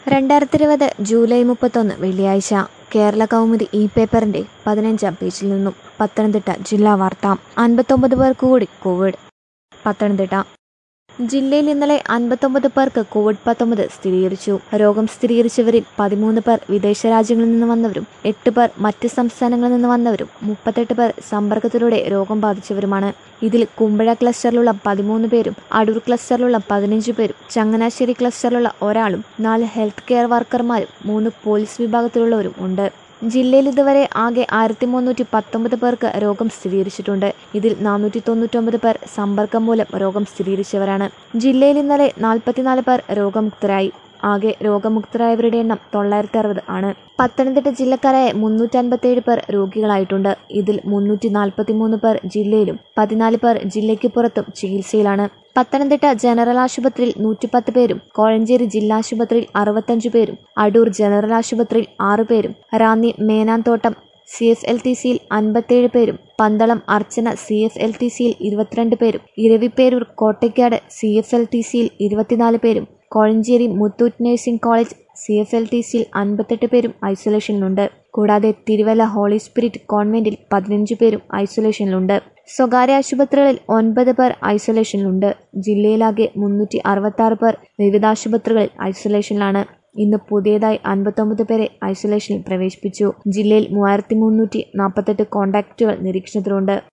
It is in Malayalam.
2020 ജൂലൈ 31 വെള്ളിയാഴ്ച കേരള കൗമുദി പേപ്പറിന്റെ 15-ാം പേജിൽ നിന്നും പത്തനംതിട്ട ജില്ലാ വാർത്ത. 59 പേർക്ക് കൂടി കോവിഡ്. പത്തനംതിട്ട ജില്ലയിൽ ഇന്നലെ 59 പേർക്ക് കോവിഡ്-19 സ്ഥിരീകരിച്ചു. രോഗം സ്ഥിരീകരിച്ചവരിൽ 13 പേർ വിദേശ രാജ്യങ്ങളിൽ നിന്ന് വന്നവരും 8 പേർ മറ്റ് സംസ്ഥാനങ്ങളിൽ നിന്ന് വന്നവരും 38 പേർ സമ്പർക്കത്തിലൂടെ രോഗം ബാധിച്ചവരുമാണ്. ഇതിൽ കുമ്പഴ ക്ലസ്റ്ററിലുള്ള 13 പേരും അടൂർ ക്ലസ്റ്ററിലുള്ള 15 പേരും ചങ്ങനാശ്ശേരി ക്ലസ്റ്ററിലുള്ള ഒരാളും 4 ഹെൽത്ത് കെയർ വർക്കർമാരും 3 പോലീസ് വിഭാഗത്തിലുള്ളവരും ഉണ്ട്. ജില്ലയിൽ ഇതുവരെ ആകെ 1319 പേർക്ക് രോഗം സ്ഥിരീകരിച്ചിട്ടുണ്ട്. ഇതിൽ 499 പേർ സമ്പർക്കം മൂലം രോഗം സ്ഥിരീകരിച്ചവരാണ്. ജില്ലയിൽ ഇന്നലെ 44 പേർ രോഗമുക്തരായി. ആകെ രോഗമുക്തരായവരുടെ എണ്ണം 960 ആണ്. പത്തനംതിട്ട ജില്ലക്കാരായ 357 പേർ രോഗികളായിട്ടുണ്ട്. ഇതിൽ 343 പേർ ജില്ലയിലും 14 പേർ ജില്ലയ്ക്ക് പുറത്തും ചികിത്സയിലാണ്. പത്തനംതിട്ട ജനറൽ ആശുപത്രിയിൽ 110 പേരും കോഴഞ്ചേരി ജില്ലാശുപത്രിയിൽ 65 പേരും അടൂർ ജനറൽ ആശുപത്രിയിൽ 6 പേരും റാന്നി മേനാന്തോട്ടം CFLTCയിൽ 57 പേരും പന്തളം അർച്ചന CFLTCയിൽ 22 പേരും ഇരവിപേരൂർ കോട്ടയ്ക്കാട് CFLTCയിൽ 24 പേരും കോഴഞ്ചേരി മുത്തൂറ്റ് നഴ്സിംഗ് കോളേജ് CFLTCയിൽ 58 പേരും ഐസൊലേഷനിലുണ്ട്. കൂടാതെ തിരുവല്ല ഹോളി സ്പിരിറ്റ് കോൺവെന്റിൽ 15 പേരും ഐസൊലേഷനിലുണ്ട്. സ്വകാര്യ ആശുപത്രികളിൽ 9 പേർ ഐസൊലേഷനിലുണ്ട്. ജില്ലയിലാകെ 366 പേർ വിവിധ ആശുപത്രികളിൽ ഐസൊലേഷനിലാണ്. ഇന്ന് പുതിയതായി 59 പേരെ ഐസൊലേഷനിൽ പ്രവേശിപ്പിച്ചു. ജില്ലയിൽ 3348 കോണ്ടാക്റ്റുകൾ നിരീക്ഷണത്തിലുണ്ട്.